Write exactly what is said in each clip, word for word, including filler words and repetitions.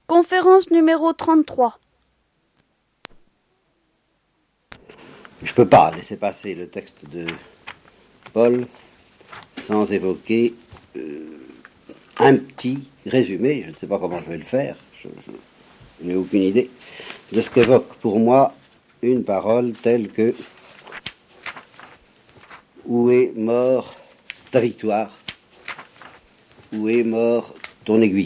Conférence numéro trente-trois. Je ne peux pas laisser passer le texte de Paul sans évoquer euh, un petit résumé, je ne sais pas comment je vais le faire, je, je, je n'ai aucune idée, de ce qu'évoque pour moi une parole telle que « Où est mort ta victoire? Où est mort ton aiguillon ?»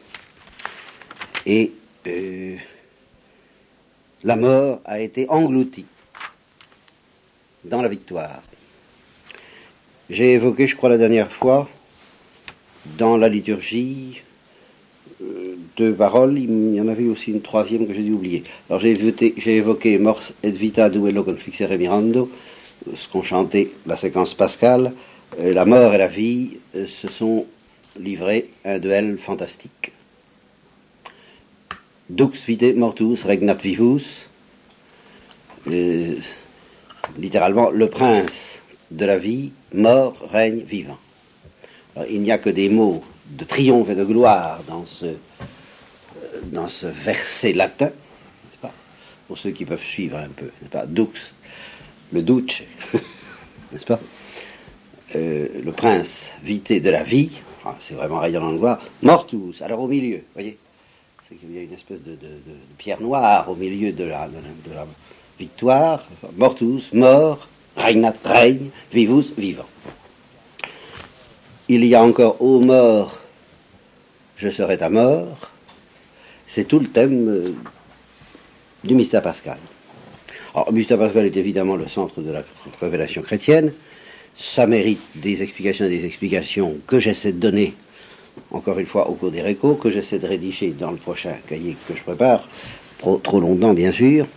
Et euh, la mort a été engloutie dans la victoire. J'ai évoqué, je crois, la dernière fois, dans la liturgie, euh, deux paroles. Il y en avait aussi une troisième que j'ai dû oublier. Alors j'ai évoqué, j'ai évoqué Mors et vita duello confixere mirando, ce qu'on chantait, la séquence pascale. Euh, la mort et la vie euh, se sont livrés un duel fantastique. Dux vitae mortus regnat vivus. Euh, littéralement, le prince de la vie, mort, règne, vivant. Alors, il n'y a que des mots de triomphe et de gloire dans ce, dans ce verset latin, n'est-ce pas, pour ceux qui peuvent suivre un peu, n'est-ce pas, Dux, le duce, n'est-ce pas, euh, le prince vitae de la vie, enfin, c'est vraiment rayonnant de gloire, mortus, alors au milieu, voyez, c'est qu'il y a une espèce de, de, de, de pierre noire au milieu de la, de la, de la victoire, mortus, mort, regnat, règne, vivus, vivant. Il y a encore ô mort, je serai ta mort. C'est tout le thème euh, du mystère pascal. Alors, le mystère pascal est évidemment le centre de la révélation chrétienne. Ça mérite des explications et des explications que j'essaie de donner, encore une fois, au cours des récos, que j'essaie de rédiger dans le prochain cahier que je prépare, trop, trop longtemps, bien sûr.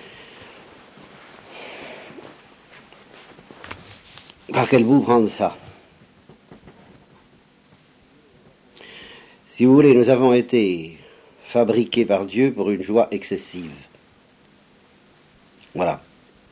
Par quel bout prendre ça? Si vous voulez, nous avons été fabriqués par Dieu pour une joie excessive. Voilà.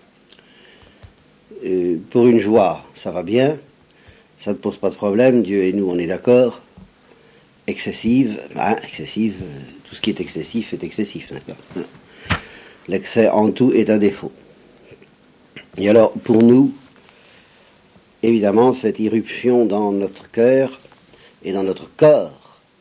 Euh, pour une joie, ça va bien, ça ne pose pas de problème, Dieu et nous, on est d'accord. Excessive, hein, excessive, euh, tout ce qui est excessif est excessif, d'accord. L'excès en tout est un défaut. Et alors, pour nous, évidemment, cette irruption dans notre cœur et dans notre corps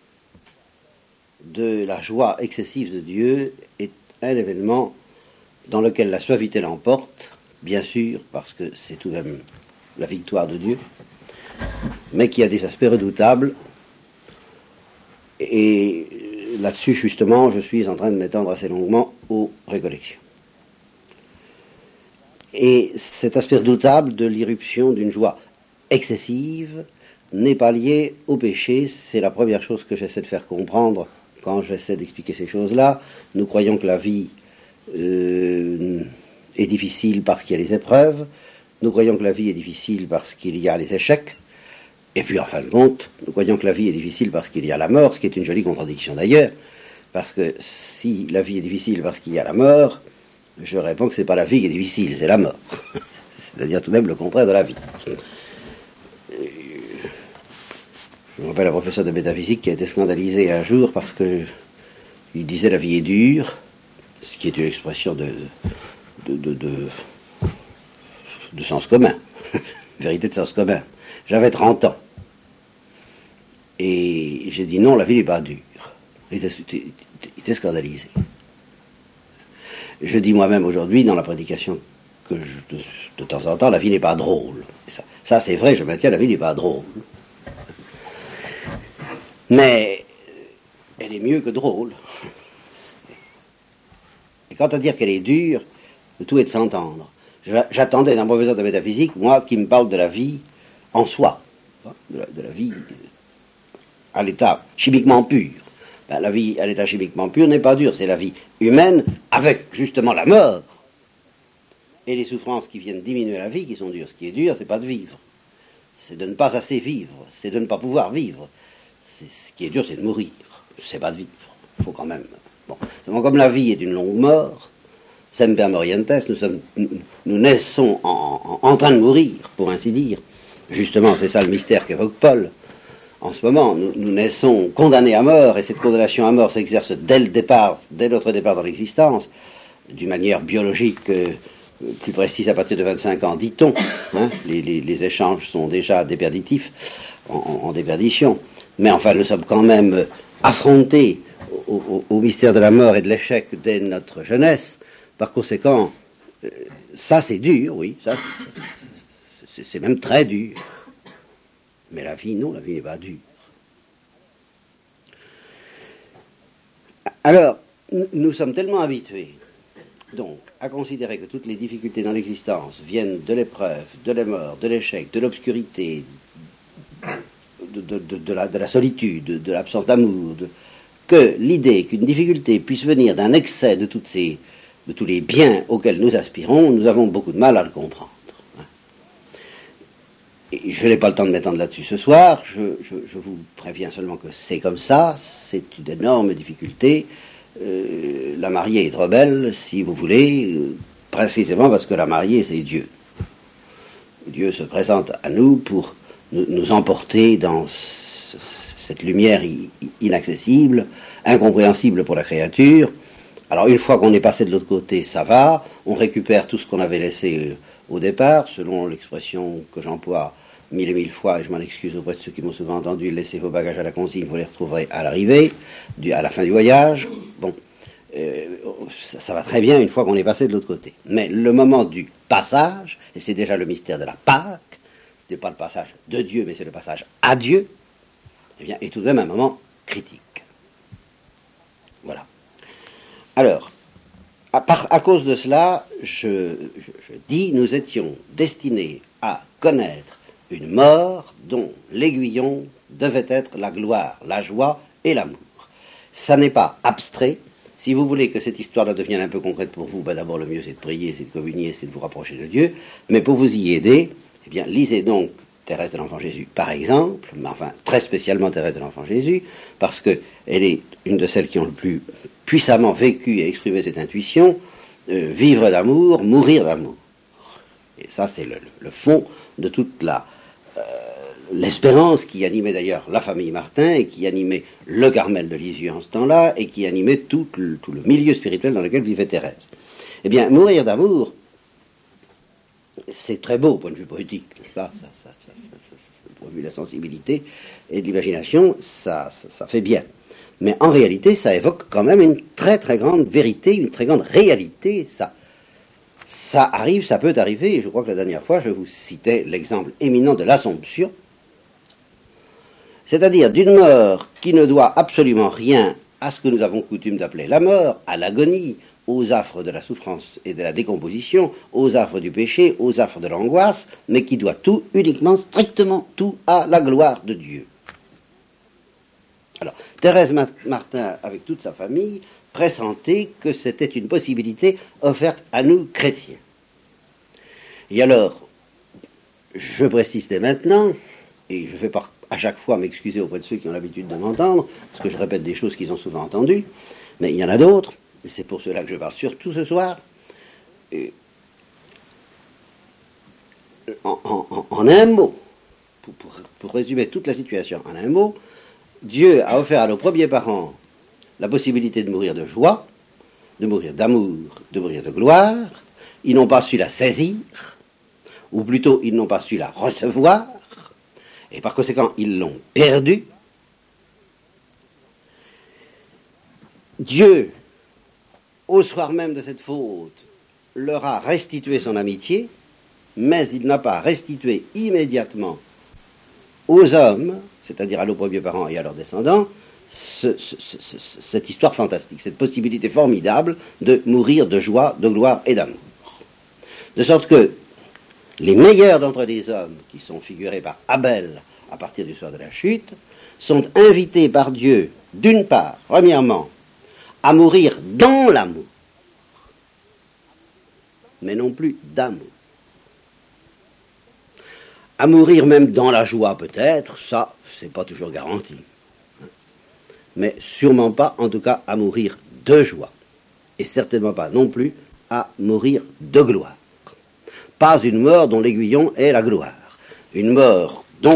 de la joie excessive de Dieu est un événement dans lequel la suavité l'emporte, bien sûr, parce que c'est tout de même la victoire de Dieu, mais qui a des aspects redoutables. Et là-dessus, justement, je suis en train de m'étendre assez longuement aux récollections. Et cet aspect redoutable de l'irruption d'une joie excessive n'est pas lié au péché. C'est la première chose que j'essaie de faire comprendre quand j'essaie d'expliquer ces choses-là. Nous croyons que la vie euh, est difficile parce qu'il y a les épreuves. Nous croyons que la vie est difficile parce qu'il y a les échecs. Et puis, en fin de compte, nous croyons que la vie est difficile parce qu'il y a la mort, ce qui est une jolie contradiction d'ailleurs. Parce que si la vie est difficile parce qu'il y a la mort, je réponds que ce n'est pas la vie qui est difficile, c'est la mort. C'est-à-dire tout de même le contraire de la vie. Je me rappelle un professeur de métaphysique qui a été scandalisé un jour parce que il disait la vie est dure, ce qui est une expression de, de, de, de, de sens commun, vérité de sens commun. J'avais trente ans. Et j'ai dit non, la vie n'est pas dure. Il était, il était scandalisé. Je dis moi-même aujourd'hui, dans la prédication que je, de, de temps en temps, la vie n'est pas drôle. Et ça, ça c'est vrai, je maintiens, la vie n'est pas drôle. Mais elle est mieux que drôle. Et quant à dire qu'elle est dure, tout est de s'entendre. J'attendais d'un professeur de métaphysique, moi, qui me parle de la vie en soi, de la, de la vie à l'état chimiquement pur. Ben, la vie à l'état chimiquement pur n'est pas dure, c'est la vie humaine avec justement la mort et les souffrances qui viennent diminuer la vie qui sont dures. Ce qui est dur, c'est pas de vivre, c'est de ne pas assez vivre, c'est de ne pas pouvoir vivre. C'est, ce qui est dur, c'est de mourir, c'est pas de vivre. Il faut quand même. Bon, c'est bon, comme la vie est une longue mort, semper morientes, nous sommes, nous, nous naissons en, en, en train de mourir, pour ainsi dire. Justement, c'est ça le mystère qu'évoque Paul. En ce moment, nous, nous naissons condamnés à mort, et cette condamnation à mort s'exerce dès le départ, dès notre départ dans l'existence, d'une manière biologique euh, plus précise à partir de vingt-cinq ans, dit-on. Hein, les, les, les échanges sont déjà déperditifs, en, en déperdition. Mais enfin, nous sommes quand même affrontés au, au, au mystère de la mort et de l'échec dès notre jeunesse. Par conséquent, euh, ça c'est dur, oui, ça c'est, c'est même très dur. Mais la vie, non, la vie n'est pas dure. Alors, nous sommes tellement habitués, donc, à considérer que toutes les difficultés dans l'existence viennent de l'épreuve, de la mort, de l'échec, de l'obscurité, de, de, de, de, la, de la solitude, de, de l'absence d'amour, de, que l'idée qu'une difficulté puisse venir d'un excès de, toutes ces, de tous les biens auxquels nous aspirons, nous avons beaucoup de mal à le comprendre. Et je n'ai pas le temps de m'étendre là-dessus ce soir, je, je, je vous préviens seulement que c'est comme ça, c'est une énorme difficulté. Euh, la mariée est trop belle, si vous voulez, euh, précisément parce que la mariée, c'est Dieu. Dieu se présente à nous pour nous, nous emporter dans ce, cette lumière inaccessible, incompréhensible pour la créature. Alors une fois qu'on est passé de l'autre côté, ça va, on récupère tout ce qu'on avait laissé au départ, selon l'expression que j'emploie mille et mille fois, et je m'en excuse auprès de ceux qui m'ont souvent entendu, laissez vos bagages à la consigne, vous les retrouverez à l'arrivée, du, à la fin du voyage. Bon, euh, ça, ça va très bien une fois qu'on est passé de l'autre côté. Mais le moment du passage, et c'est déjà le mystère de la Pâque, ce n'est pas le passage de Dieu, mais c'est le passage à Dieu, eh bien, est tout de même un moment critique. Voilà. Alors, à, par, à cause de cela, je, je, je dis, nous étions destinés à connaître une mort dont l'aiguillon devait être la gloire, la joie et l'amour. Ça n'est pas abstrait. Si vous voulez que cette histoire-là devienne un peu concrète pour vous, ben d'abord le mieux c'est de prier, c'est de communier, c'est de vous rapprocher de Dieu. Mais pour vous y aider, eh bien, lisez donc Thérèse de l'Enfant Jésus, par exemple, mais enfin très spécialement Thérèse de l'Enfant Jésus, parce qu'elle est une de celles qui ont le plus puissamment vécu et exprimé cette intuition, euh, vivre d'amour, mourir d'amour. Et ça, c'est le, le fond de toute la euh, l'espérance qui animait d'ailleurs la famille Martin et qui animait le Carmel de Lisieux en ce temps-là et qui animait tout le, tout le milieu spirituel dans lequel vivait Thérèse. Eh bien, mourir d'amour, c'est très beau au point de vue poétique, ça, ça, ça, ça, ça, ça, ça, au point de vue de la sensibilité et de l'imagination, ça, ça, ça fait bien. Mais en réalité, ça évoque quand même une très très grande vérité, une très grande réalité. Ça, ça arrive, ça peut arriver, et je crois que la dernière fois, je vous citais l'exemple éminent de l'Assomption, c'est-à-dire d'une mort qui ne doit absolument rien à ce que nous avons coutume d'appeler la mort, à l'agonie, aux affres de la souffrance et de la décomposition, aux affres du péché, aux affres de l'angoisse, mais qui doit tout, uniquement, strictement tout, à la gloire de Dieu. Alors, Thérèse Martin, avec toute sa famille, pressentait que c'était une possibilité offerte à nous, chrétiens. Et alors, je précise dès maintenant, et je vais par, à chaque fois m'excuser auprès de ceux qui ont l'habitude de m'entendre, parce que je répète des choses qu'ils ont souvent entendues, mais il y en a d'autres, et c'est pour cela que je parle surtout ce soir. Et en, en, en un mot, pour, pour, pour résumer toute la situation en un mot, Dieu a offert à nos premiers parents la possibilité de mourir de joie, de mourir d'amour, de mourir de gloire. Ils n'ont pas su la saisir, ou plutôt ils n'ont pas su la recevoir, et par conséquent ils l'ont perdue. Dieu, au soir même de cette faute, leur a restitué son amitié, mais il n'a pas restitué immédiatement aux hommes, c'est-à-dire à nos premiers parents et à leurs descendants, ce, ce, ce, cette histoire fantastique, cette possibilité formidable de mourir de joie, de gloire et d'amour. De sorte que les meilleurs d'entre les hommes, qui sont figurés par Abel à partir du soir de la chute, sont invités par Dieu, d'une part, premièrement, à mourir dans l'amour, mais non plus d'amour. À mourir même dans la joie peut-être, ça, c'est pas toujours garanti. Mais sûrement pas, en tout cas, à mourir de joie. Et certainement pas non plus à mourir de gloire. Pas une mort dont l'aiguillon est la gloire. Une mort dont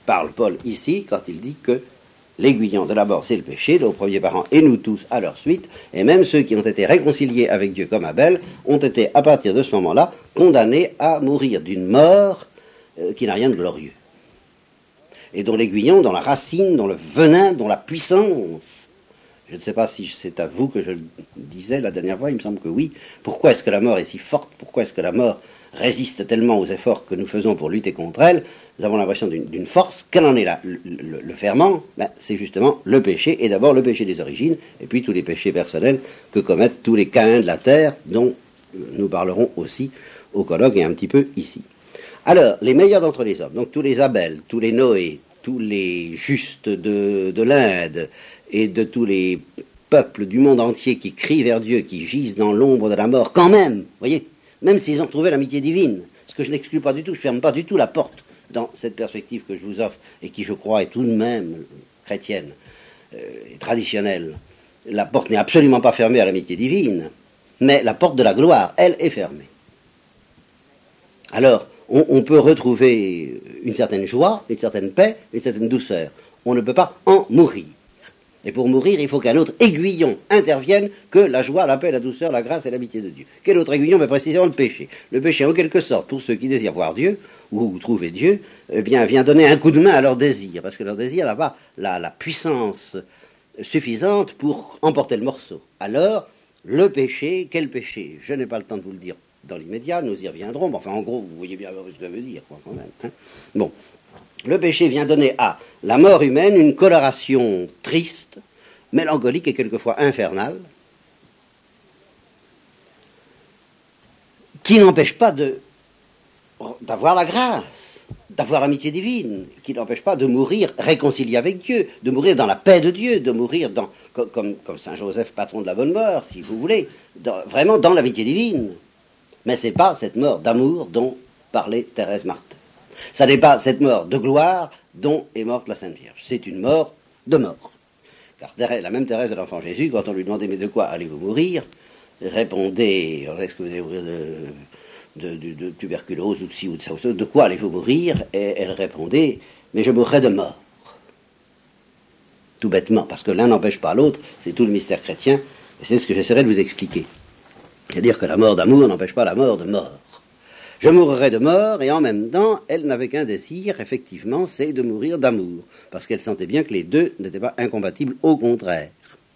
parle Paul ici quand il dit que l'aiguillon de la mort, c'est le péché, nos premiers parents et nous tous à leur suite, et même ceux qui ont été réconciliés avec Dieu comme Abel, ont été à partir de ce moment-là condamnés à mourir d'une mort euh, qui n'a rien de glorieux. Et dont l'aiguillon, dont la racine, dont le venin, dont la puissance, je ne sais pas si c'est à vous que je le disais la dernière fois, il me semble que oui, pourquoi est-ce que la mort est si forte, pourquoi est-ce que la mort résiste tellement aux efforts que nous faisons pour lutter contre elle, nous avons l'impression d'une, d'une force. Quel en est là le, le, le ferment? Ben, c'est justement le péché, et d'abord le péché des origines, et puis tous les péchés personnels que commettent tous les Caïns de la terre, dont nous parlerons aussi au colloque et un petit peu ici. Alors, les meilleurs d'entre les hommes, donc tous les Abel, tous les Noé, tous les justes de, de l'Inde, et de tous les peuples du monde entier qui crient vers Dieu, qui gisent dans l'ombre de la mort, quand même, voyez, même s'ils ont trouvé l'amitié divine, ce que je n'exclus pas du tout, je ne ferme pas du tout la porte dans cette perspective que je vous offre, et qui, je crois, est tout de même chrétienne euh, et traditionnelle. La porte n'est absolument pas fermée à l'amitié divine, mais la porte de la gloire, elle, est fermée. Alors, on, on peut retrouver une certaine joie, une certaine paix, une certaine douceur. On ne peut pas en mourir. Et pour mourir, il faut qu'un autre aiguillon intervienne que la joie, la paix, la douceur, la grâce et l'amitié de Dieu. Quel autre aiguillon? Mais précisément le péché. Le péché, en quelque sorte, pour ceux qui désirent voir Dieu, ou trouver Dieu, eh bien, vient donner un coup de main à leur désir, parce que leur désir n'a pas la, la puissance suffisante pour emporter le morceau. Alors, le péché, quel péché? Je n'ai pas le temps de vous le dire dans l'immédiat, nous y reviendrons, mais enfin, en gros, vous voyez bien ce que ça veut dire, quoi, quand même. Hein. Bon. Le péché vient donner à la mort humaine une coloration triste, mélancolique et quelquefois infernale, qui n'empêche pas de, d'avoir la grâce, d'avoir l'amitié divine, qui n'empêche pas de mourir réconcilié avec Dieu, de mourir dans la paix de Dieu, de mourir dans, comme, comme, comme Saint Joseph, patron de la bonne mort, si vous voulez, dans, vraiment dans l'amitié divine. Mais ce n'est pas cette mort d'amour dont parlait Thérèse Martin. Ça n'est pas cette mort de gloire dont est morte la Sainte Vierge. C'est une mort de mort. Car Thérèse, la même Thérèse de l'Enfant Jésus, quand on lui demandait « Mais de quoi allez-vous mourir ?» répondait « Est-ce que vous allez mourir de, de, de, de tuberculose ou de ci ou de ça ou ça, de quoi allez-vous mourir ?» Et elle répondait « Mais je mourrai de mort. » Tout bêtement, parce que l'un n'empêche pas l'autre, c'est tout le mystère chrétien, et c'est ce que j'essaierai de vous expliquer. C'est-à-dire que la mort d'amour n'empêche pas la mort de mort. Je mourrai de mort, et en même temps, elle n'avait qu'un désir, effectivement, c'est de mourir d'amour, parce qu'elle sentait bien que les deux n'étaient pas incompatibles, au contraire.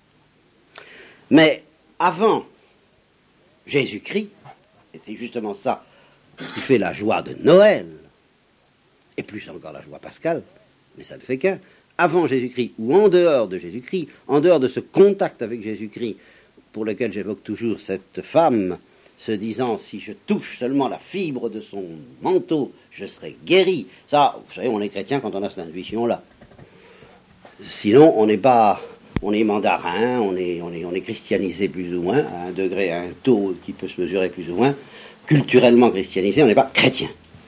Mais avant Jésus-Christ, et c'est justement ça qui fait la joie de Noël, et plus encore la joie pascale, mais ça ne fait qu'un, avant Jésus-Christ, ou en dehors de Jésus-Christ, en dehors de ce contact avec Jésus-Christ, pour lequel j'évoque toujours cette femme, se disant, si je touche seulement la fibre de son manteau, je serai guéri. Ça, vous savez, on est chrétien quand on a cette intuition-là. Sinon, on n'est pas, on est mandarin, on est, on est, on est christianisé plus ou moins, à un degré, à un taux qui peut se mesurer plus ou moins, culturellement christianisé, on n'est pas chrétien.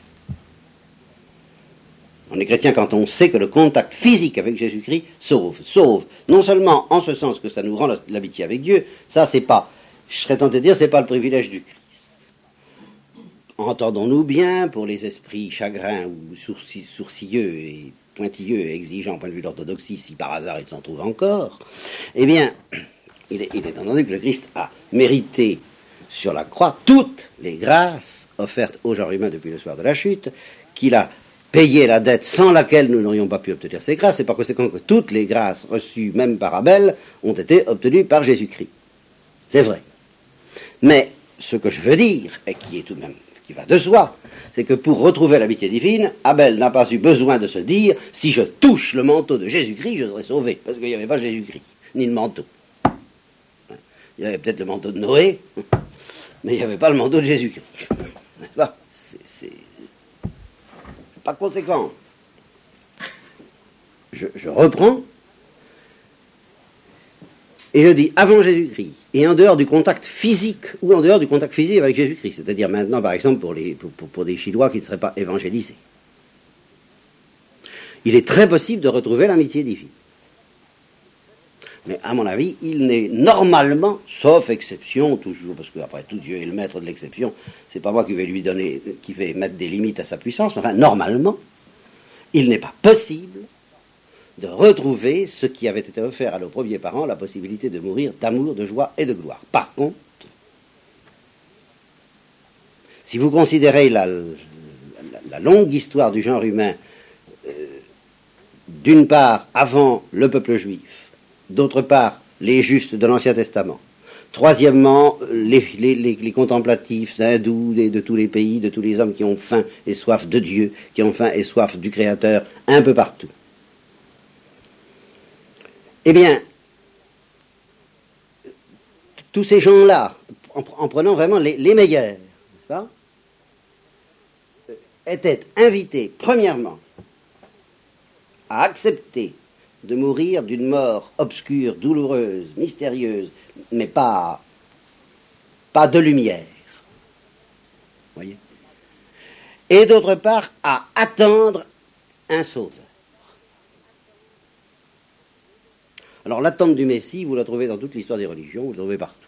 On est chrétien quand on sait que le contact physique avec Jésus-Christ sauve. Sauve, non seulement en ce sens que ça nous rend l'amitié avec Dieu, ça c'est pas, je serais tenté de dire, c'est pas le privilège du Christ. Entendons-nous bien, pour les esprits chagrins ou sourci- sourcilleux et pointilleux et exigeants au point de vue de l'orthodoxie, si par hasard il s'en trouve encore, eh bien, il est, il est entendu que le Christ a mérité sur la croix toutes les grâces offertes au genre humain depuis le soir de la chute, qu'il a payé la dette sans laquelle nous n'aurions pas pu obtenir ces grâces, et par conséquent que toutes les grâces reçues, même par Abel, ont été obtenues par Jésus-Christ. C'est vrai. Mais ce que je veux dire, et qui est tout de même, qui va de soi, c'est que pour retrouver l'amitié divine, Abel n'a pas eu besoin de se dire, si je touche le manteau de Jésus-Christ, je serai sauvé, parce qu'il n'y avait pas Jésus-Christ, ni le manteau. Il y avait peut-être le manteau de Noé, mais il n'y avait pas le manteau de Jésus-Christ. Là, c'est, c'est pas conséquent. Je, je reprends, et je dis avant Jésus-Christ, et en dehors du contact physique, ou en dehors du contact physique avec Jésus-Christ, c'est-à-dire maintenant, par exemple, pour, les, pour, pour des Chinois qui ne seraient pas évangélisés. Il est très possible de retrouver l'amitié divine. Mais à mon avis, il n'est normalement, sauf exception, toujours, parce qu'après tout, Dieu est le maître de l'exception, c'est pas moi qui vais lui donner, qui vais mettre des limites à sa puissance, mais enfin, normalement, il n'est pas possible de retrouver ce qui avait été offert à nos premiers parents, la possibilité de mourir d'amour, de joie et de gloire. Par contre, si vous considérez la, la, la longue histoire du genre humain, euh, d'une part avant le peuple juif, d'autre part les justes de l'Ancien Testament, troisièmement les, les, les, les contemplatifs hindous de, de tous les pays, de tous les hommes qui ont faim et soif de Dieu, qui ont faim et soif du Créateur, un peu partout. Eh bien, tous ces gens-là, en, en prenant vraiment les, les meilleurs, n'est-ce pas, étaient invités, premièrement, à accepter de mourir d'une mort obscure, douloureuse, mystérieuse, mais pas, pas de lumière. Voyez. Et d'autre part, à attendre un sauveur. Alors l'attente du Messie, vous la trouvez dans toute l'histoire des religions, vous la trouvez partout.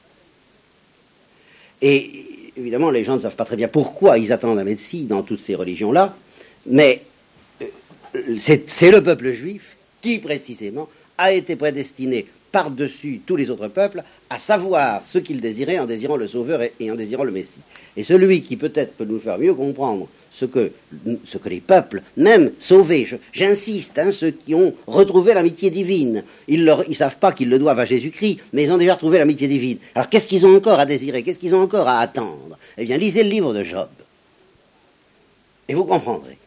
Et évidemment, les gens ne savent pas très bien pourquoi ils attendent un Messie dans toutes ces religions-là, mais c'est, c'est le peuple juif qui, précisément, a été prédestiné par-dessus tous les autres peuples à savoir ce qu'il désirait en désirant le Sauveur et, et en désirant le Messie. Et celui qui peut-être peut nous faire mieux comprendre ce que, ce que les peuples, même sauvés, je, j'insiste, hein, ceux qui ont retrouvé l'amitié divine, ils ne savent pas qu'ils le doivent à Jésus-Christ, mais ils ont déjà retrouvé l'amitié divine. Alors qu'est-ce qu'ils ont encore à désirer? Qu'est-ce qu'ils ont encore à attendre? Eh bien, lisez le livre de Job, et vous comprendrez.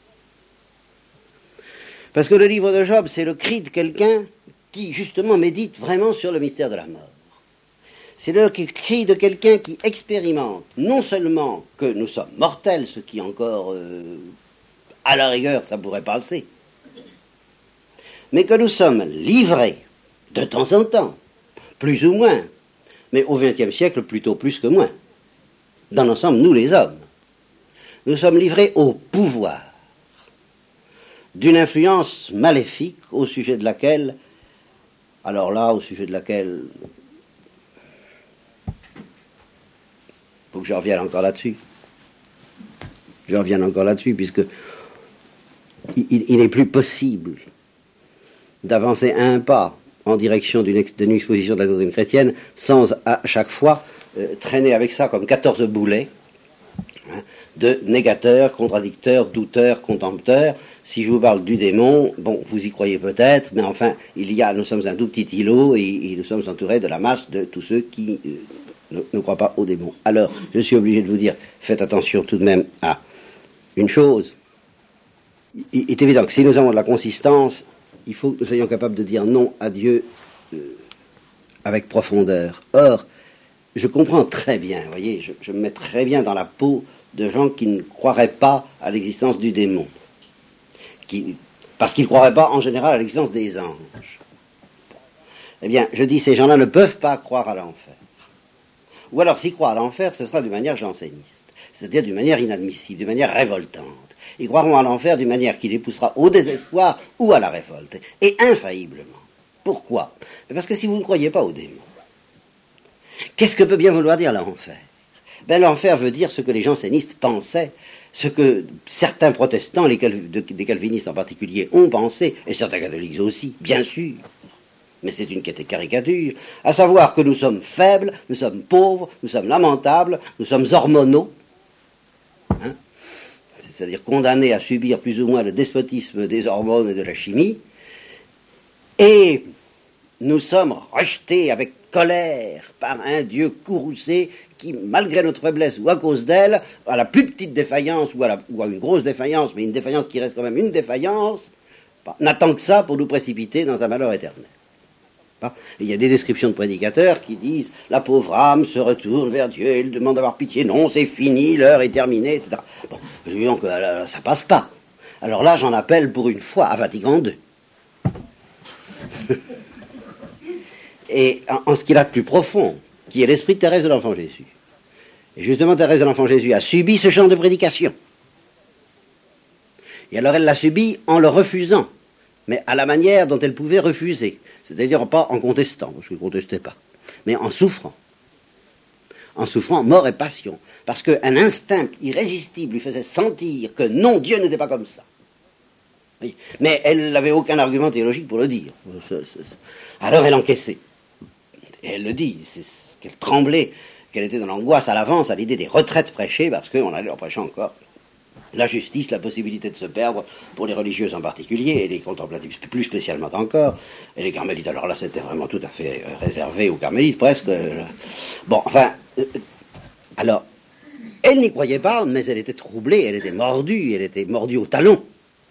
Parce que le livre de Job, c'est le cri de quelqu'un qui, justement, médite vraiment sur le mystère de la mort. C'est le cri de quelqu'un qui expérimente non seulement que nous sommes mortels, ce qui encore, euh, à la rigueur, ça pourrait passer, mais que nous sommes livrés, de temps en temps, plus ou moins, mais au vingtième siècle, plutôt plus que moins. Dans l'ensemble, nous les hommes, nous sommes livrés au pouvoir d'une influence maléfique au sujet de laquelle, alors là, au sujet de laquelle, il faut que je revienne encore là-dessus. Je revienne encore là-dessus, puisque il, il, il n'est plus possible d'avancer un pas en direction d'une, ex, d'une exposition de la doctrine chrétienne sans à chaque fois euh, traîner avec ça comme quatorze boulets, hein, de négateurs, contradicteurs, douteurs, contempteurs. Si je vous parle du démon, bon, vous y croyez peut-être, mais enfin, il y a, nous sommes un tout petit îlot et, et nous sommes entourés de la masse de tous ceux qui euh, ne, ne croient pas au démon. Alors, je suis obligé de vous dire, faites attention tout de même à une chose. Il est évident que si nous avons de la consistance, il faut que nous soyons capables de dire non à Dieu euh, avec profondeur. Or, je comprends très bien, vous voyez, je, je me mets très bien dans la peau de gens qui ne croiraient pas à l'existence du démon. Qui, parce qu'ils ne croiraient pas en général à l'existence des anges. Eh bien, je dis, ces gens-là ne peuvent pas croire à l'enfer. Ou alors, s'ils croient à l'enfer, ce sera d'une manière janséniste, c'est-à-dire d'une manière inadmissible, d'une manière révoltante. Ils croiront à l'enfer d'une manière qui les poussera au désespoir ou à la révolte, et infailliblement. Pourquoi? Parce que si vous ne croyez pas au démon, qu'est-ce que peut bien vouloir dire l'enfer? Ben, l'enfer veut dire ce que les jansénistes pensaient, ce que certains protestants, les cal- de, des calvinistes en particulier, ont pensé, et certains catholiques aussi, bien sûr, mais c'est une caricature, à savoir que nous sommes faibles, nous sommes pauvres, nous sommes lamentables, nous sommes hormonaux, hein, c'est-à-dire condamnés à subir plus ou moins le despotisme des hormones et de la chimie, et nous sommes rejetés avec colère par un Dieu courroucé qui, malgré notre faiblesse ou à cause d'elle, à la plus petite défaillance ou à, la, ou à une grosse défaillance, mais une défaillance qui reste quand même une défaillance, n'attend que ça pour nous précipiter dans un malheur éternel. Il y a des descriptions de prédicateurs qui disent « La pauvre âme se retourne vers Dieu, il demande d'avoir pitié. Non, c'est fini, l'heure est terminée, et cetera » Bon, donc là, ça passe pas. Alors là, j'en appelle pour une fois à Vatican deux. Et en, en ce qu'il a de plus profond, qui est l'esprit de Thérèse de l'Enfant Jésus. Et justement, Thérèse de l'Enfant Jésus a subi ce genre de prédication. Et alors elle l'a subi en le refusant, mais à la manière dont elle pouvait refuser. C'est-à-dire pas en contestant, parce qu'elle ne contestait pas, mais en souffrant. En souffrant mort et passion. Parce qu'un instinct irrésistible lui faisait sentir que non, Dieu n'était pas comme ça. Oui. Mais elle n'avait aucun argument théologique pour le dire. Alors elle encaissait. Et elle le dit, c'est qu'elle tremblait, qu'elle était dans l'angoisse à l'avance à l'idée des retraites prêchées, parce qu'on allait leur prêcher encore la justice, la possibilité de se perdre pour les religieuses en particulier, et les contemplatifs plus spécialement encore, et les carmélites. Alors là, c'était vraiment tout à fait réservé aux carmélites, presque. Bon, enfin, euh, alors, elle n'y croyait pas, mais elle était troublée, elle était mordue, elle était mordue au talon.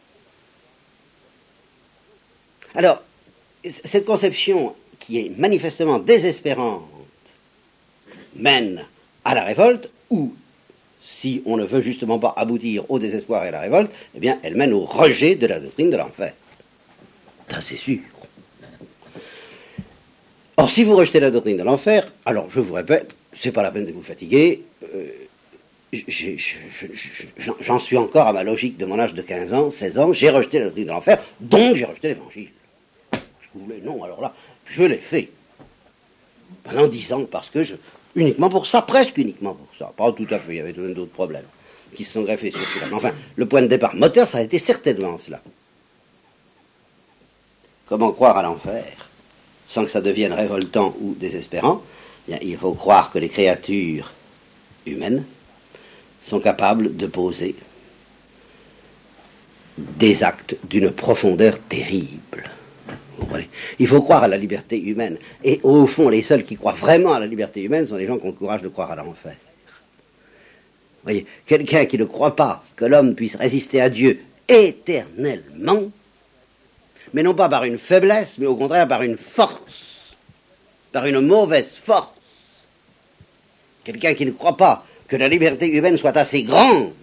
Alors, cette conception qui est manifestement désespérante mène à la révolte, ou si on ne veut justement pas aboutir au désespoir et à la révolte, eh bien, elle mène au rejet de la doctrine de l'enfer. Ça, c'est sûr. Or, si vous rejetez la doctrine de l'enfer, alors, je vous répète, c'est pas la peine de vous fatiguer, euh, j'ai, je, je, je, j'en suis encore à ma logique de mon âge de quinze ans, seize ans, j'ai rejeté la doctrine de l'enfer, donc j'ai rejeté l'évangile. Je voulais, non, alors là, je l'ai fait. Pendant dix ans, parce que je... Uniquement pour ça, presque uniquement pour ça. Pas tout à fait, il y avait d'autres problèmes qui se sont greffés sur cela. Mais enfin, le point de départ moteur, ça a été certainement cela. Comment croire à l'enfer sans que ça devienne révoltant ou désespérant? Bien, il faut croire que les créatures humaines sont capables de poser des actes d'une profondeur terrible. Il faut croire à la liberté humaine. Et au fond, les seuls qui croient vraiment à la liberté humaine sont les gens qui ont le courage de croire à l'enfer. Vous voyez, quelqu'un qui ne croit pas que l'homme puisse résister à Dieu éternellement, mais non pas par une faiblesse, mais au contraire par une force, par une mauvaise force. Quelqu'un qui ne croit pas que la liberté humaine soit assez grande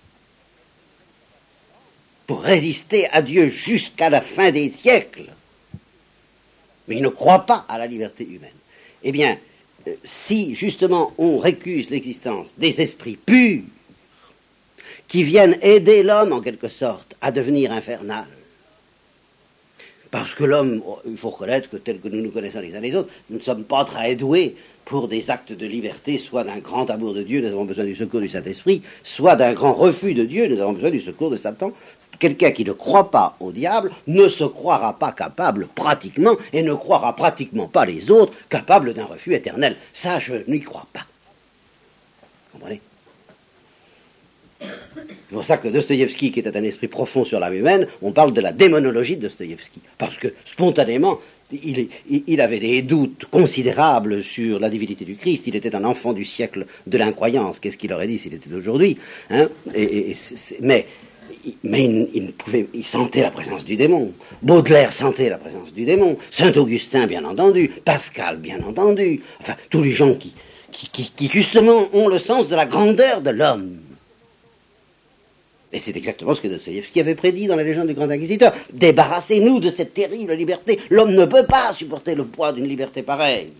pour résister à Dieu jusqu'à la fin des siècles, mais il ne croit pas à la liberté humaine. Eh bien, euh, si justement on récuse l'existence des esprits purs qui viennent aider l'homme en quelque sorte à devenir infernal, parce que l'homme, il faut reconnaître que tel que nous nous connaissons les uns les autres, nous ne sommes pas très doués pour des actes de liberté, soit d'un grand amour de Dieu, nous avons besoin du secours du Saint-Esprit, soit d'un grand refus de Dieu, nous avons besoin du secours de Satan. Quelqu'un qui ne croit pas au diable ne se croira pas capable pratiquement et ne croira pratiquement pas les autres capables d'un refus éternel. Ça, je n'y crois pas. Vous comprenez ? C'est pour ça que Dostoïevski, qui était un esprit profond sur l'âme humaine, on parle de la démonologie de Dostoïevski. Parce que, spontanément, il, il, il avait des doutes considérables sur la divinité du Christ. Il était un enfant du siècle de l'incroyance. Qu'est-ce qu'il aurait dit s'il était d'aujourd'hui, hein ? et, et, c'est, c'est, Mais... Mais il, il, pouvait, il sentait la présence du démon. Baudelaire sentait la présence du démon. Saint-Augustin, bien entendu. Pascal, bien entendu. Enfin, tous les gens qui, qui, qui, qui, justement, ont le sens de la grandeur de l'homme. Et c'est exactement ce que Dostoïevski avait prédit dans la légende du Grand Inquisiteur. Débarrassez-nous de cette terrible liberté. L'homme ne peut pas supporter le poids d'une liberté pareille.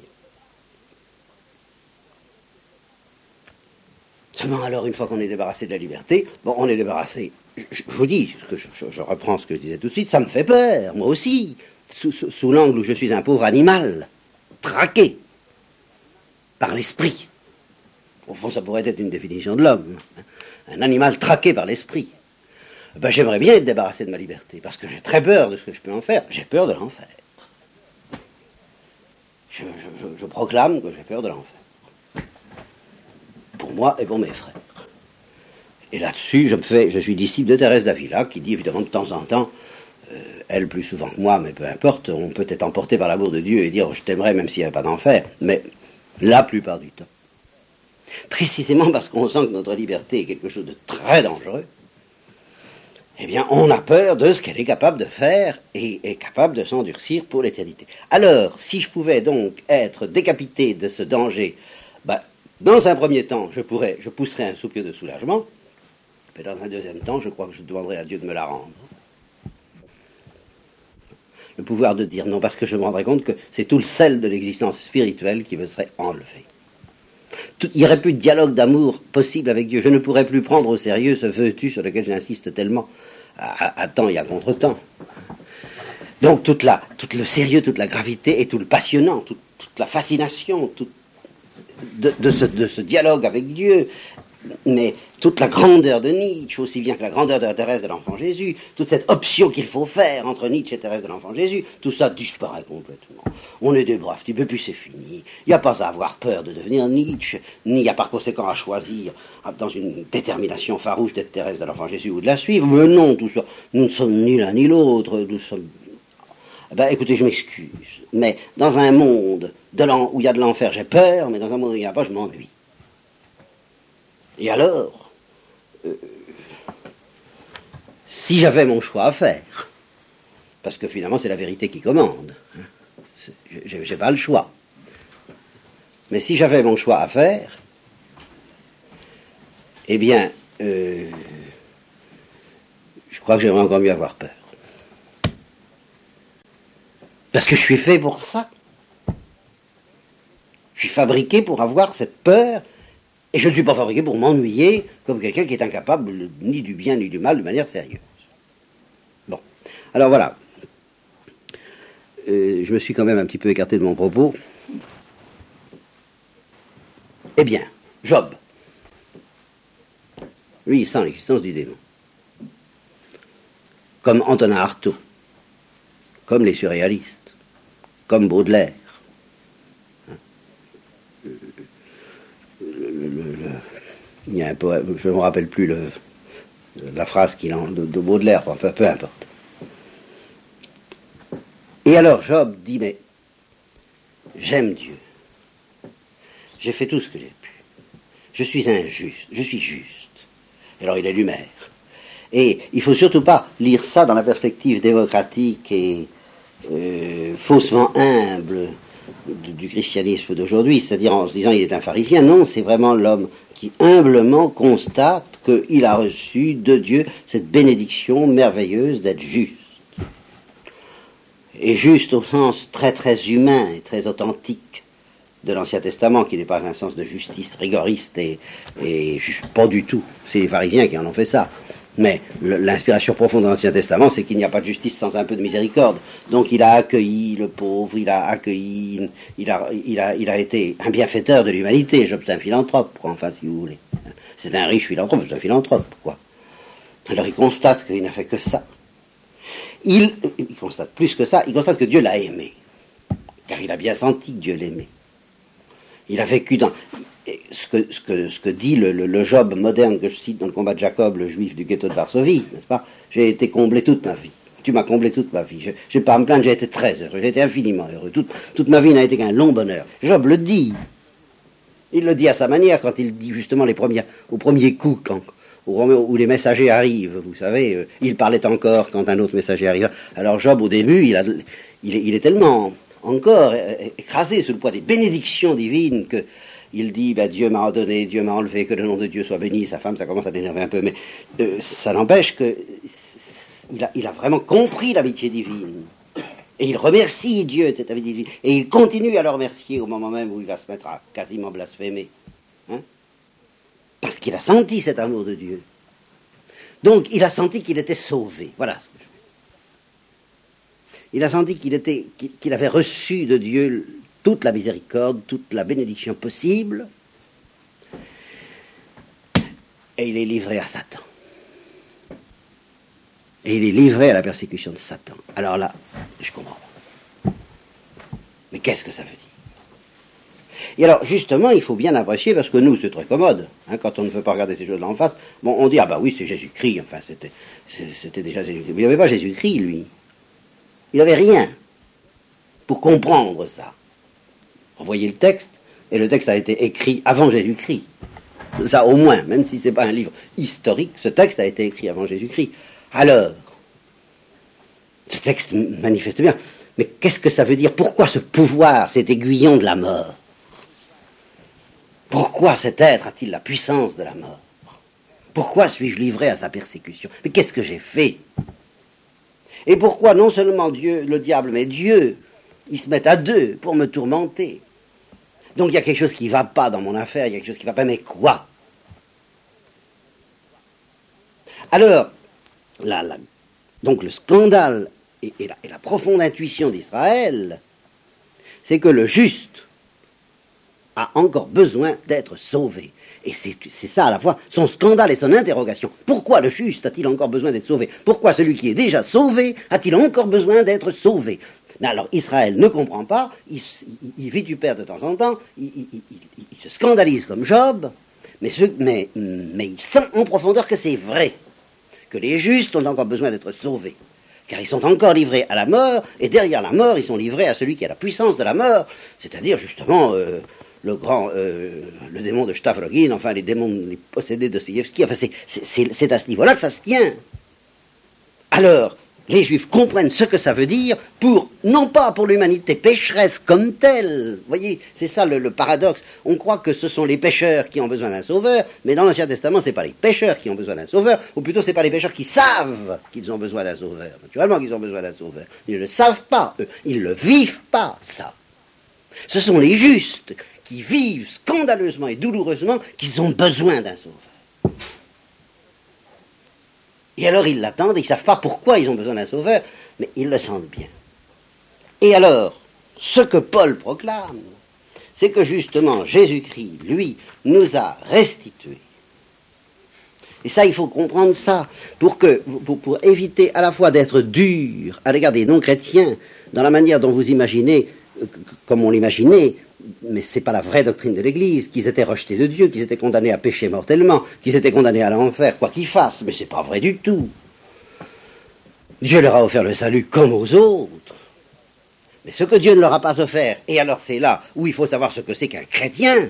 Seulement alors, une fois qu'on est débarrassé de la liberté, bon, on est débarrassé. Je, je vous dis, que je, je, je reprends ce que je disais tout de suite, ça me fait peur, moi aussi, sous, sous, sous l'angle où je suis un pauvre animal, traqué par l'esprit. Au fond, ça pourrait être une définition de l'homme. Un animal traqué par l'esprit. Ben, j'aimerais bien être débarrassé de ma liberté, parce que j'ai très peur de ce que je peux en faire. J'ai peur de l'enfer. Je, je, je, je proclame que j'ai peur de l'enfer. Pour moi et pour mes frères. Et là-dessus, je me fais, je suis disciple de Thérèse d'Avila, qui dit évidemment de temps en temps, euh, elle plus souvent que moi, mais peu importe, on peut être emporté par l'amour de Dieu et dire je t'aimerais même s'il n'y avait pas d'enfer, mais la plupart du temps. Précisément parce qu'on sent que notre liberté est quelque chose de très dangereux, eh bien, on a peur de ce qu'elle est capable de faire et est capable de s'endurcir pour l'éternité. Alors, si je pouvais donc être décapité de ce danger, ben, dans un premier temps, je pourrais, je pousserais un soupir de soulagement, mais dans un deuxième temps, je crois que je demanderais à Dieu de me la rendre. Le pouvoir de dire non, parce que je me rendrais compte que c'est tout le sel de l'existence spirituelle qui me serait enlevé. Tout, il n'y aurait plus de dialogue d'amour possible avec Dieu. Je ne pourrais plus prendre au sérieux ce veux-tu sur lequel j'insiste tellement à, à temps et à contre-temps. Donc toute la, tout le sérieux, toute la gravité et tout le passionnant, tout, toute la fascination tout, de, de, ce, de ce dialogue avec Dieu mais toute la grandeur de Nietzsche, aussi bien que la grandeur de Thérèse de l'Enfant Jésus, toute cette option qu'il faut faire entre Nietzsche et Thérèse de l'Enfant Jésus, tout ça disparaît complètement. On est des braves types, et puis c'est fini. Il n'y a pas à avoir peur de devenir Nietzsche, ni il n'y a par conséquent à choisir, dans une détermination farouche d'être Thérèse de l'Enfant Jésus ou de la suivre. Mais non, tout ça, nous ne sommes ni l'un ni l'autre, nous sommes... Ben, écoutez, je m'excuse, mais dans un monde de où il y a de l'enfer, j'ai peur, mais dans un monde où il n'y a pas, je m'ennuie. Et alors, euh, si j'avais mon choix à faire, parce que finalement c'est la vérité qui commande, hein, j'ai, j'ai pas le choix, mais si j'avais mon choix à faire, eh bien, euh, je crois que j'aimerais encore mieux avoir peur. Parce que je suis fait pour ça. Je suis fabriqué pour avoir cette peur. Et je ne suis pas fabriqué pour m'ennuyer comme quelqu'un qui est incapable ni du bien ni du mal de manière sérieuse. Bon. Alors voilà. Euh, je me suis quand même un petit peu écarté de mon propos. Eh bien, Job. Lui, il sent l'existence du démon. Comme Antonin Artaud. Comme les surréalistes. Comme Baudelaire. Le, le, le, il y a un poème, je ne me rappelle plus le, la phrase qu'il en, de, de Baudelaire, enfin peu importe. Et alors Job dit, mais j'aime Dieu, j'ai fait tout ce que j'ai pu, je suis injuste, je suis juste. Et alors il est lunaire. Et il ne faut surtout pas lire ça dans la perspective démocratique et euh, faussement humble du christianisme d'aujourd'hui, c'est-à-dire en se disant il est un pharisien. Non, c'est vraiment l'homme qui humblement constate qu'il a reçu de Dieu cette bénédiction merveilleuse d'être juste. Et juste au sens très très humain et très authentique de l'Ancien Testament, qui n'est pas un sens de justice rigoriste et, et juste pas du tout. C'est les pharisiens qui en ont fait ça. Mais l'inspiration profonde de l'Ancien Testament, c'est qu'il n'y a pas de justice sans un peu de miséricorde. Donc il a accueilli le pauvre, il a accueilli, il a, il a, il a été un bienfaiteur de l'humanité. Job, c'est un philanthrope, quoi, enfin, si vous voulez. C'est un riche philanthrope, c'est un philanthrope, quoi. Alors il constate qu'il n'a fait que ça. Il, il constate plus que ça, il constate que Dieu l'a aimé. Car il a bien senti que Dieu l'aimait. Il a vécu dans... Ce que, ce, que, ce que dit le, le, le Job moderne que je cite dans le combat de Jacob, le juif du ghetto de Varsovie, n'est-ce pas? J'ai été comblé toute ma vie. Tu m'as comblé toute ma vie. Je n'ai pas à me plaindre, j'ai été très heureux, j'ai été infiniment heureux. Toute, toute ma vie n'a été qu'un long bonheur. Job le dit. Il le dit à sa manière quand il dit justement les premiers, au premier coup, quand, au, où les messagers arrivent, vous savez, euh, il parlait encore quand un autre messager arrive. Alors Job, au début, il, a, il, est, il est tellement encore écrasé sous le poids des bénédictions divines que il dit, ben, Dieu m'a donné, Dieu m'a enlevé, que le nom de Dieu soit béni. Sa femme, ça commence à l'énerver un peu, mais euh, ça n'empêche que il a, il a vraiment compris l'amitié divine. Et il remercie Dieu de cette amitié divine. Et il continue à le remercier au moment même où il va se mettre à quasiment blasphémer. Hein? Parce qu'il a senti cet amour de Dieu. Donc, il a senti qu'il était sauvé. Voilà ce que je veux dire. Il a senti qu'il était, qu'il, qu'il avait reçu de Dieu toute la miséricorde, toute la bénédiction possible, et il est livré à Satan. Et il est livré à la persécution de Satan. Alors là, je comprends pas. Mais qu'est-ce que ça veut dire? Et alors, justement, il faut bien apprécier, parce que nous, c'est très commode, hein, quand on ne veut pas regarder ces choses-là en face. Bon, on dit, ah bah oui, c'est Jésus-Christ, enfin, c'était, c'était déjà Jésus-Christ. Mais il n'avait pas Jésus-Christ, lui. Il n'avait rien pour comprendre ça. Envoyez le texte, et le texte a été écrit avant Jésus-Christ. Ça au moins, même si ce n'est pas un livre historique, ce texte a été écrit avant Jésus-Christ. Alors, ce texte manifeste bien, mais qu'est-ce que ça veut dire? Pourquoi ce pouvoir, cet aiguillon de la mort? Pourquoi cet être a-t-il la puissance de la mort? Pourquoi suis-je livré à sa persécution? Mais qu'est-ce que j'ai fait? Et pourquoi non seulement Dieu, le diable, mais Dieu, ils se mettent à deux pour me tourmenter? Donc il y a quelque chose qui ne va pas dans mon affaire, il y a quelque chose qui ne va pas, mais quoi? Alors, là, là, donc le scandale et, et, la, et la profonde intuition d'Israël, c'est que le juste a encore besoin d'être sauvé. Et c'est, c'est ça à la fois son scandale et son interrogation. Pourquoi le juste a-t-il encore besoin d'être sauvé? Pourquoi celui qui est déjà sauvé a-t-il encore besoin d'être sauvé? Mais alors Israël ne comprend pas, il, il, il vitupère de temps en temps, il, il, il, il, il se scandalise comme Job, mais, ce, mais, mais il sent en profondeur que c'est vrai, que les justes ont encore besoin d'être sauvés, car ils sont encore livrés à la mort, et derrière la mort, ils sont livrés à celui qui a la puissance de la mort, c'est-à-dire justement euh, le grand, euh, le démon de Stavrogin, enfin les démons, les possédés de Dostoïevski, enfin c'est, c'est, c'est, c'est à ce niveau-là que ça se tient. Alors, les Juifs comprennent ce que ça veut dire, pour, non pas pour l'humanité pécheresse comme telle, vous voyez, c'est ça le, le paradoxe, on croit que ce sont les pécheurs qui ont besoin d'un sauveur, mais dans l'Ancien Testament, c'est pas les pécheurs qui ont besoin d'un sauveur, ou plutôt c'est pas les pécheurs qui savent qu'ils ont besoin d'un sauveur, naturellement qu'ils ont besoin d'un sauveur, ils ne le savent pas, eux, ils ne le vivent pas, ça. Ce sont les justes qui vivent scandaleusement et douloureusement qu'ils ont besoin d'un sauveur. Et alors ils l'attendent, ils ne savent pas pourquoi ils ont besoin d'un sauveur, mais ils le sentent bien. Et alors, ce que Paul proclame, c'est que justement Jésus-Christ, lui, nous a restitués. Et ça, il faut comprendre ça, pour, que, pour, pour éviter à la fois d'être dur à l'égard des non-chrétiens, dans la manière dont vous imaginez, comme on l'imaginait, mais ce n'est pas la vraie doctrine de l'Église, qu'ils étaient rejetés de Dieu, qu'ils étaient condamnés à pécher mortellement, qu'ils étaient condamnés à l'enfer, quoi qu'ils fassent, mais ce n'est pas vrai du tout. Dieu leur a offert le salut comme aux autres. Mais ce que Dieu ne leur a pas offert, et alors c'est là où il faut savoir ce que c'est qu'un chrétien,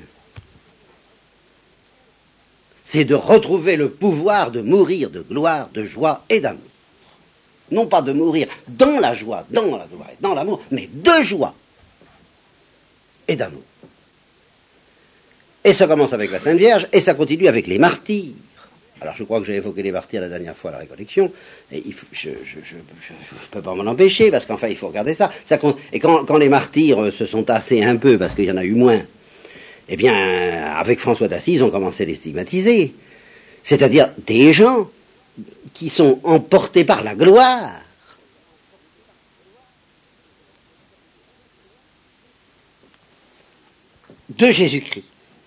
c'est de retrouver le pouvoir de mourir de gloire, de joie et d'amour. Non pas de mourir dans la joie, dans la gloire et dans l'amour, mais de joie et d'amour. Et ça commence avec la Sainte Vierge, et ça continue avec les martyrs. Alors je crois que j'ai évoqué les martyrs la dernière fois à la récollection, et il faut, je ne peux pas m'en empêcher, parce qu'enfin il faut regarder ça. ça compte, et quand, quand les martyrs se sont tassés un peu, parce qu'il y en a eu moins, eh bien, avec François d'Assise, on commençait à les stigmatiser. C'est-à-dire des gens qui sont emportés par la gloire, de Jésus-Christ,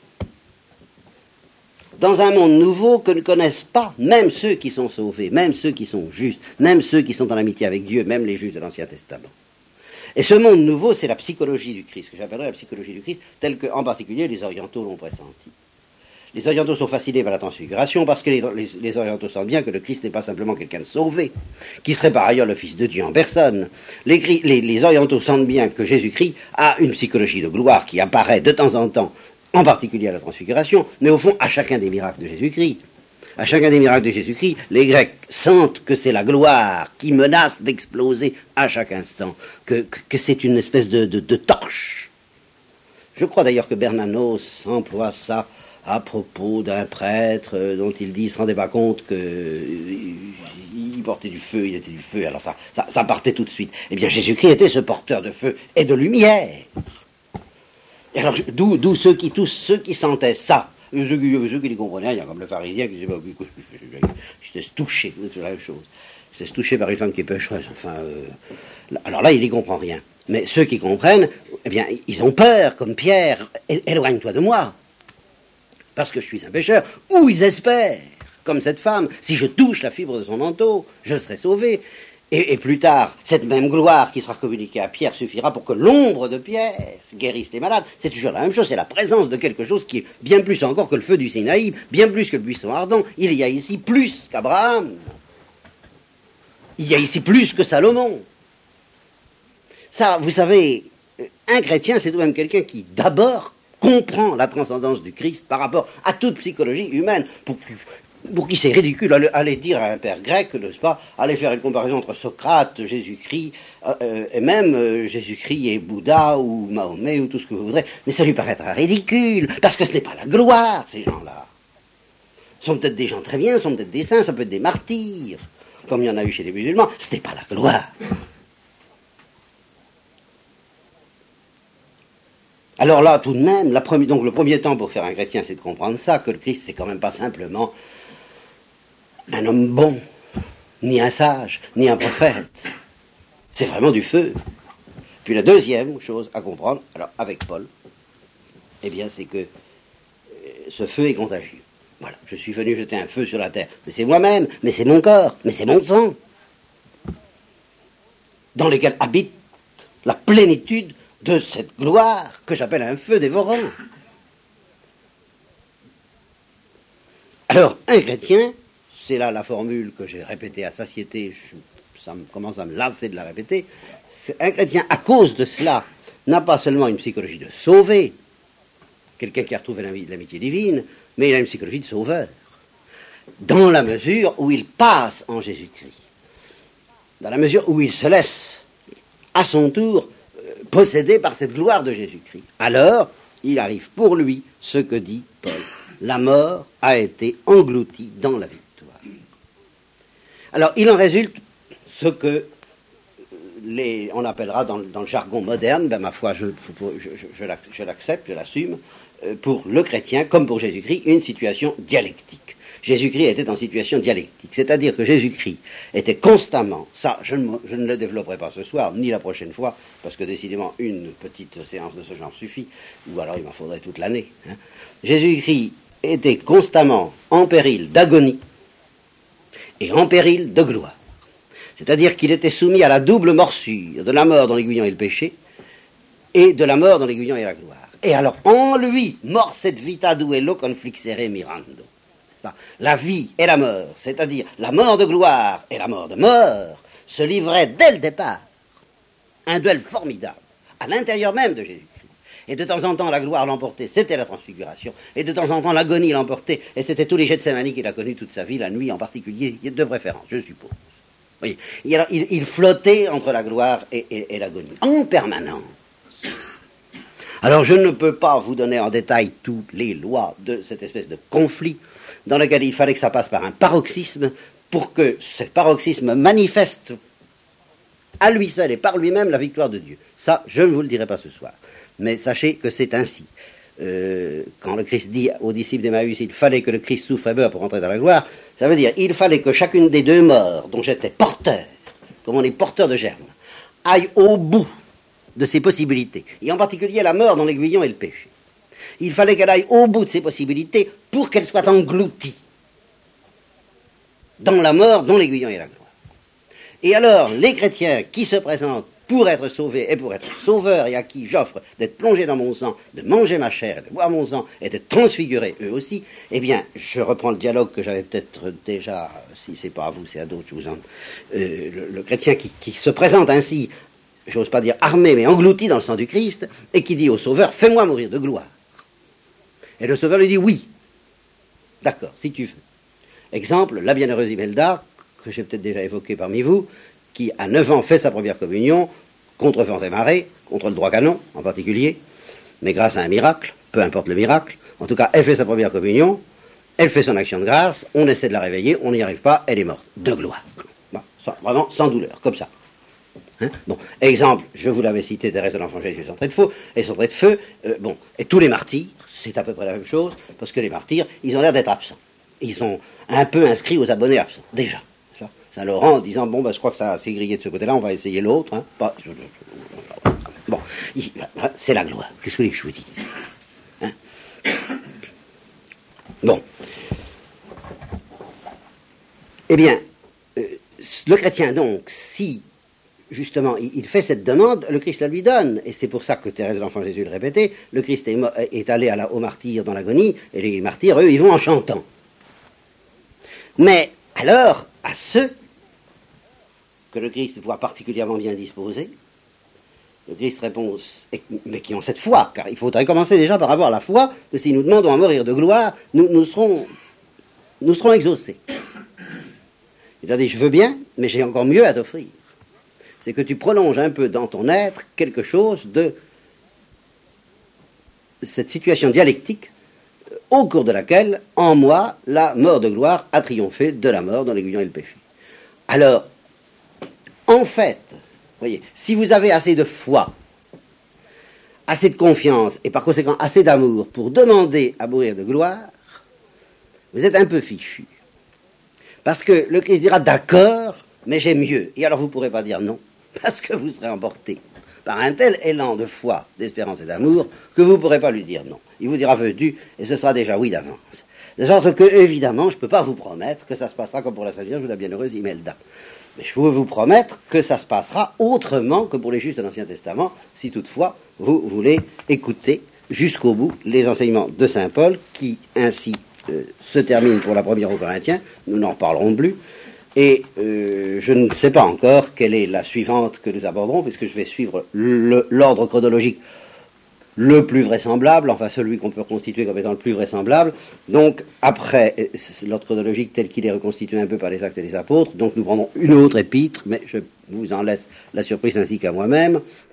dans un monde nouveau que ne connaissent pas même ceux qui sont sauvés, même ceux qui sont justes, même ceux qui sont en amitié avec Dieu, même les justes de l'Ancien Testament. Et ce monde nouveau, c'est la psychologie du Christ, que j'appellerais la psychologie du Christ, telle que, en particulier, les orientaux l'ont pressenti. Les orientaux sont fascinés par la transfiguration parce que les, les, les orientaux sentent bien que le Christ n'est pas simplement quelqu'un de sauvé, qui serait par ailleurs le Fils de Dieu en personne. Les, les, les orientaux sentent bien que Jésus-Christ a une psychologie de gloire qui apparaît de temps en temps, en particulier à la transfiguration, mais au fond à chacun des miracles de Jésus-Christ. À chacun des miracles de Jésus-Christ, les Grecs sentent que c'est la gloire qui menace d'exploser à chaque instant, que, que, que c'est une espèce de, de, de torche. Je crois d'ailleurs que Bernanos emploie ça à propos d'un prêtre dont il dit, il ne se rendait pas compte qu'il portait du feu, il était du feu, alors ça, ça, ça partait tout de suite. Eh bien, Jésus-Christ était ce porteur de feu et de lumière. Et alors, d'où, d'où ceux qui, tous ceux qui sentaient ça, ceux qui, ceux qui les comprenaient rien, comme le pharisien qui disait, bah, je se touché, c'est la même chose. Je se touché par une femme qui est pécheresse, enfin, euh, alors là, il n'y comprend rien. Mais ceux qui comprennent, eh bien, ils ont peur, comme Pierre, éloigne-toi de moi, parce que je suis un pécheur, ou ils espèrent, comme cette femme, si je touche la fibre de son manteau, je serai sauvé. Et, et plus tard, cette même gloire qui sera communiquée à Pierre suffira pour que l'ombre de Pierre guérisse les malades. C'est toujours la même chose, c'est la présence de quelque chose qui est bien plus encore que le feu du Sinaï, bien plus que le buisson ardent. Il y a ici plus qu'Abraham. Il y a ici plus que Salomon. Ça, vous savez, un chrétien, c'est tout de même quelqu'un qui, d'abord, comprend la transcendance du Christ par rapport à toute psychologie humaine. Pour, pour qui c'est ridicule aller, aller dire à un père grec, n'est-ce pas, aller faire une comparaison entre Socrate, Jésus-Christ, euh, et même euh, Jésus-Christ et Bouddha, ou Mahomet, ou tout ce que vous voudrez, mais ça lui paraîtra ridicule, parce que ce n'est pas la gloire, ces gens-là. Ce sont peut-être des gens très bien, ce sont peut-être des saints, ça peut être des martyrs, comme il y en a eu chez les musulmans, ce n'est pas la gloire. Alors là, tout de même, la première, donc le premier temps pour faire un chrétien, c'est de comprendre ça, que le Christ, c'est quand même pas simplement un homme bon, ni un sage, ni un prophète. C'est vraiment du feu. Puis la deuxième chose à comprendre, alors avec Paul, eh bien, c'est que euh, ce feu est contagieux. Voilà, je suis venu jeter un feu sur la terre. Mais c'est moi-même, mais c'est mon corps, mais c'est mon sang, dans lequel habite la plénitude de cette gloire que j'appelle un feu dévorant. Alors, un chrétien, c'est là la formule que j'ai répétée à satiété, je, ça me, commence à me lasser de la répéter, un chrétien, à cause de cela, n'a pas seulement une psychologie de sauver, quelqu'un qui a retrouvé l'amitié divine, mais il a une psychologie de sauveur, dans la mesure où il passe en Jésus-Christ, dans la mesure où il se laisse, à son tour, possédé par cette gloire de Jésus-Christ. Alors, il arrive pour lui ce que dit Paul. La mort a été engloutie dans la victoire. Alors, il en résulte ce que les, on appellera dans, dans le jargon moderne, ben, ma foi, je, je, je, je l'accepte, je l'assume, pour le chrétien, comme pour Jésus-Christ, une situation dialectique. Jésus-Christ était en situation dialectique, c'est-à-dire que Jésus-Christ était constamment, ça je ne, je ne le développerai pas ce soir, ni la prochaine fois, parce que décidément une petite séance de ce genre suffit, ou alors il m'en faudrait toute l'année. Hein. Jésus-Christ était constamment en péril d'agonie et en péril de gloire. C'est-à-dire qu'il était soumis à la double morsure de la mort dans l'aiguillon et le péché, et de la mort dans l'aiguillon et la gloire. Et alors, en lui, morset vita duello conflixere mirando. La vie et la mort, c'est-à-dire la mort de gloire et la mort de mort, se livraient dès le départ. Un duel formidable, à l'intérieur même de Jésus-Christ. Et de temps en temps, la gloire l'emportait, c'était la transfiguration. Et de temps en temps, l'agonie l'emportait, et c'était tous les Gethsémani qu'il a connus toute sa vie, la nuit en particulier, de préférence, je suppose. Oui. Et alors, il, il flottait entre la gloire et, et, et l'agonie, en permanence. Alors, je ne peux pas vous donner en détail toutes les lois de cette espèce de conflit dans lequel il fallait que ça passe par un paroxysme pour que ce paroxysme manifeste à lui seul et par lui-même la victoire de Dieu. Ça, je ne vous le dirai pas ce soir. Mais sachez que c'est ainsi. Euh, quand le Christ dit aux disciples d'Emmaüs, il fallait que le Christ souffre et meure pour entrer dans la gloire, ça veut dire il fallait que chacune des deux morts dont j'étais porteur, comme on est porteur de germes, aille au bout de ses possibilités, et en particulier la mort dans l'aiguillon et le péché. Il fallait qu'elle aille au bout de ses possibilités pour qu'elle soit engloutie dans la mort, dans l'aiguillon et la gloire. Et alors, les chrétiens qui se présentent pour être sauvés et pour être sauveurs, et à qui j'offre d'être plongés dans mon sang, de manger ma chair, de boire mon sang, et d'être transfigurés eux aussi, eh bien, je reprends le dialogue que j'avais peut-être déjà, si c'est pas à vous, c'est à d'autres, je vous en... Euh, le, le chrétien qui, qui se présente ainsi, j'ose pas dire armé, mais englouti dans le sang du Christ, et qui dit au Sauveur, fais-moi mourir de gloire. Et le Sauveur lui dit oui. D'accord, si tu veux. Exemple, la bienheureuse Imelda, que j'ai peut-être déjà évoquée parmi vous, qui à neuf ans fait sa première communion, contre vents et marées, contre le droit canon en particulier, mais grâce à un miracle, peu importe le miracle, en tout cas elle fait sa première communion, elle fait son action de grâce, on essaie de la réveiller, on n'y arrive pas, elle est morte, de gloire. Bon, sans, vraiment sans douleur, comme ça. Hein, bon, exemple, je vous l'avais cité, Thérèse de l'Enfant Jésus sans trait de feu, et son trait de feu, euh, bon, et tous les martyrs, c'est à peu près la même chose, parce que les martyrs, ils ont l'air d'être absents. Ils sont un peu inscrits aux abonnés absents, déjà. Saint-Laurent en disant, bon, ben, je crois que ça a assez grillé de ce côté-là, on va essayer l'autre. Hein. Pas... Bon, c'est la gloire. Qu'est-ce que vous voulez que je vous dise, hein? Bon. Eh bien, euh, le chrétien, donc, si, justement, il, il fait cette demande, le Christ la lui donne. Et c'est pour ça que Thérèse de l'Enfant Jésus le répétait, le Christ est, est allé à la, aux martyrs dans l'agonie, et les martyrs, eux, ils vont en chantant. Mais, alors, à ceux que le Christ voit particulièrement bien disposés, le Christ répond, mais qui ont cette foi, car il faudrait commencer déjà par avoir la foi, que si nous demandons à mourir de gloire, nous, nous, serons, nous serons exaucés. Il a dit, je veux bien, mais j'ai encore mieux à t'offrir. C'est que tu prolonges un peu dans ton être quelque chose de cette situation dialectique au cours de laquelle, en moi, la mort de gloire a triomphé de la mort dans l'aiguillon et le péché. Alors, en fait, voyez, si vous avez assez de foi, assez de confiance, et par conséquent assez d'amour pour demander à mourir de gloire, vous êtes un peu fichu. Parce que le Christ dira, d'accord, mais j'ai mieux. Et alors vous ne pourrez pas dire non, parce que vous serez emporté par un tel élan de foi, d'espérance et d'amour, que vous ne pourrez pas lui dire non. Il vous dira veux-tu, et ce sera déjà oui d'avance. De sorte que, évidemment, je ne peux pas vous promettre que ça se passera comme pour la Sainte Vierge ou la Bienheureuse Imelda. Mais je peux vous promettre que ça se passera autrement que pour les justes de l'Ancien Testament, si toutefois vous voulez écouter jusqu'au bout les enseignements de saint Paul, qui ainsi euh, se terminent pour la première aux Corinthiens. Nous n'en parlerons plus. Et euh, je ne sais pas encore quelle est la suivante que nous aborderons, puisque je vais suivre le, l'ordre chronologique le plus vraisemblable, enfin celui qu'on peut constituer comme étant le plus vraisemblable. Donc, après l'ordre chronologique tel qu'il est reconstitué un peu par les Actes des Apôtres, donc nous prendrons une autre épître, mais je vous en laisse la surprise ainsi qu'à moi-même.